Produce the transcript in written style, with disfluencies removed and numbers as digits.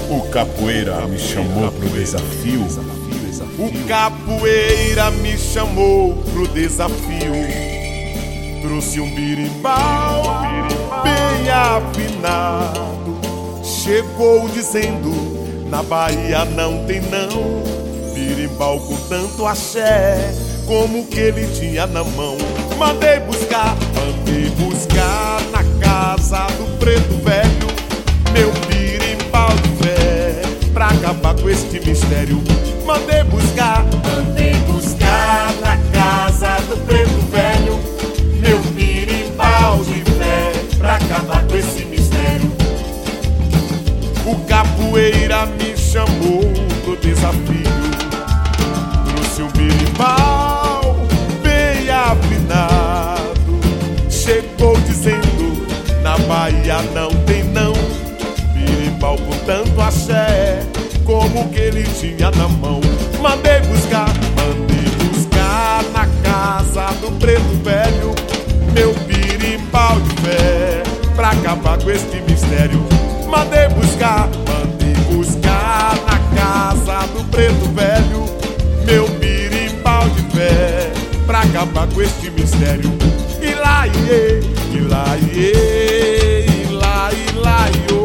O capoeira me chamou pro desafio. O capoeira me chamou pro desafio. Trouxe um birimbau bem afinado. Chegou dizendo: na Bahia não tem não birimbau com tanto axé como que ele tinha na mão. Mandei buscar na casa do preto velho meu birimbau de fé, pra acabar com este mistério. Mandei buscar na casa do preto velho meu birimbau de fé, pra acabar com esse mistério. O capoeira me chamou pro desafio. Trouxe um birimbau bem afinado. Chegou dizendo: na Bahia não tem não birimbau com tanto axé como que ele tinha na mão. Mandei buscar na casa do preto velho meu birimbau de fé, pra acabar com este mistério. Mandei buscar na casa do preto velho meu birimbau de fé, pra acabar com este mistério. E lá iê, e lá iê, e lá iê.